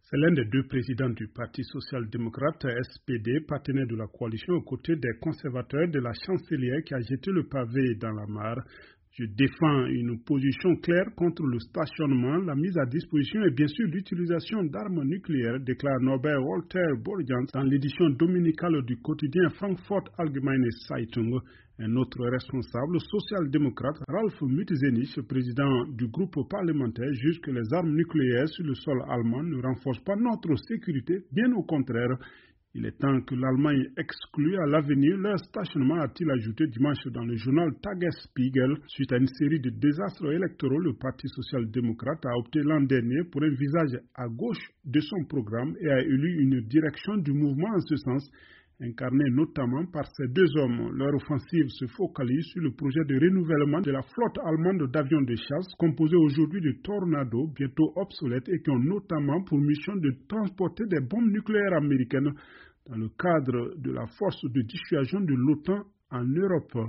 C'est l'un des deux présidents du Parti social-démocrate SPD, partenaire de la coalition aux côtés des conservateurs de la chancelière qui a jeté le pavé dans la mare. Je défends une position claire contre le stationnement, la mise à disposition et bien sûr l'utilisation d'armes nucléaires, déclare Norbert Walter Borjans dans l'édition dominicale du quotidien Frankfurt Allgemeine Zeitung. Un autre responsable social-démocrate, Ralf Mützenich, président du groupe parlementaire, juge que les armes nucléaires sur le sol allemand ne renforcent pas notre sécurité, bien au contraire. Il est temps que l'Allemagne exclue à l'avenir leur stationnement, a-t-il ajouté dimanche dans le journal Tagesspiegel. Suite à une série de désastres électoraux, le Parti social-démocrate a opté l'an dernier pour un visage à gauche de son programme et a élu une direction du mouvement en ce sens, incarnée notamment par ces deux hommes. Leur offensive se focalise sur le projet de renouvellement de la flotte allemande d'avions de chasse, composée aujourd'hui de Tornado, bientôt obsolètes et qui ont notamment pour mission de transporter des bombes nucléaires américaines dans le cadre de la force de dissuasion de l'OTAN en Europe.